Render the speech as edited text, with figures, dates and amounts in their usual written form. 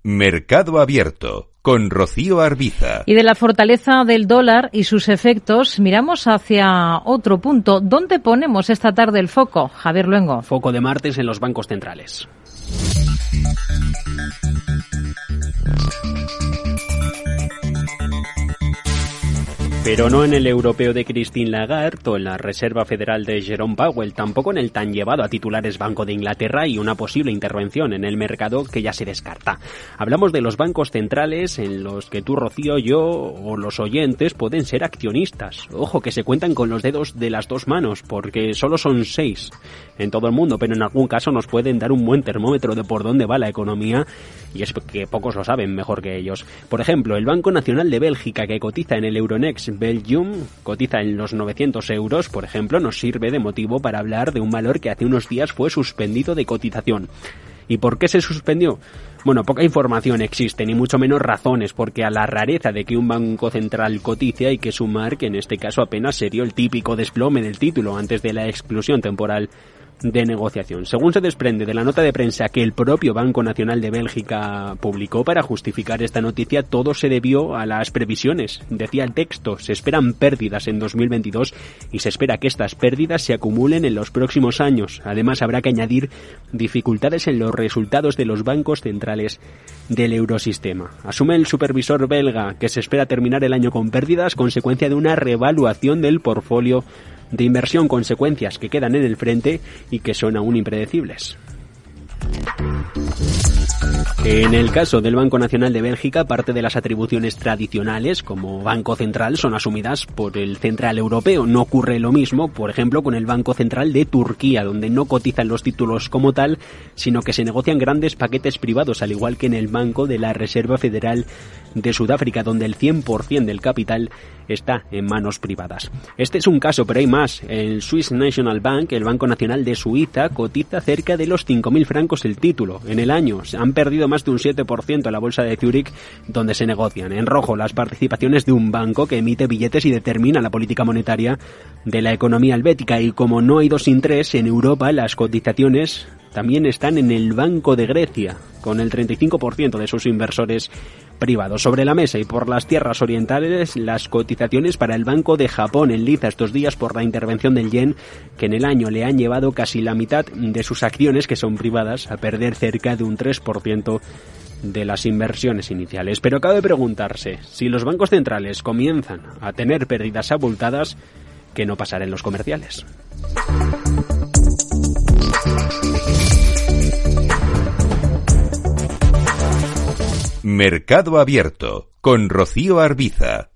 Mercado Abierto, con Rocío Arbiza. Y de la fortaleza del dólar y sus efectos, miramos hacia otro punto. ¿Dónde ponemos esta tarde el foco? Javier Luengo. Foco de martes en los bancos centrales. Pero no en el europeo de Christine Lagarde o en la Reserva Federal de Jerome Powell, tampoco en el tan llevado a titulares Banco de Inglaterra y una posible intervención en el mercado que ya se descarta. Hablamos de los bancos centrales en los que tú, Rocío, yo o los oyentes pueden ser accionistas. Ojo, que se cuentan con los dedos de las dos manos, porque solo son 6 en todo el mundo, pero en algún caso nos pueden dar un buen termómetro de por dónde va la economía, y es que pocos lo saben mejor que ellos. Por ejemplo, el Banco Nacional de Bélgica, que cotiza en el Euronext Belgium, cotiza en los 900 euros, por ejemplo, nos sirve de motivo para hablar de un valor que hace unos días fue suspendido de cotización. ¿Y por qué se suspendió? Bueno, poca información existe, ni mucho menos razones, porque a la rareza de que un banco central cotice hay que sumar que en este caso apenas se dio el típico desplome del título antes de la exclusión temporal de negociación. Según se desprende de la nota de prensa que el propio Banco Nacional de Bélgica publicó para justificar esta noticia, todo se debió a las previsiones. Decía el texto, se esperan pérdidas en 2022 y se espera que estas pérdidas se acumulen en los próximos años. Además, habrá que añadir dificultades en los resultados de los bancos centrales del eurosistema. Asume el supervisor belga que se espera terminar el año con pérdidas, consecuencia de una revaluación del portfolio de inversión, consecuencias que quedan en el frente y que son aún impredecibles. En el caso del Banco Nacional de Bélgica, parte de las atribuciones tradicionales como Banco Central son asumidas por el Central Europeo. No ocurre lo mismo, por ejemplo, con el Banco Central de Turquía, donde no cotizan los títulos como tal, sino que se negocian grandes paquetes privados, al igual que en el Banco de la Reserva Federal de Sudáfrica, donde el 100% del capital está en manos privadas. Este es un caso, pero hay más. El Swiss National Bank, el Banco Nacional de Suiza, cotiza cerca de los 5.000 francos el título. En el año se han perdido más de un 7% en la bolsa de Zúrich, donde se negocian en rojo las participaciones de un banco que emite billetes y determina la política monetaria de la economía helvética. Y como no hay dos sin tres, en Europa las cotizaciones también están en el Banco de Grecia, con el 35% de sus inversores privados. Sobre la mesa y por las tierras orientales, las cotizaciones para el Banco de Japón en liza estos días por la intervención del yen, que en el año le han llevado casi la mitad de sus acciones, que son privadas, a perder cerca de un 3% de las inversiones iniciales. Pero cabe preguntarse, si los bancos centrales comienzan a tener pérdidas abultadas, ¿qué no pasará en los comerciales? Mercado Abierto, con Rocío Arbiza.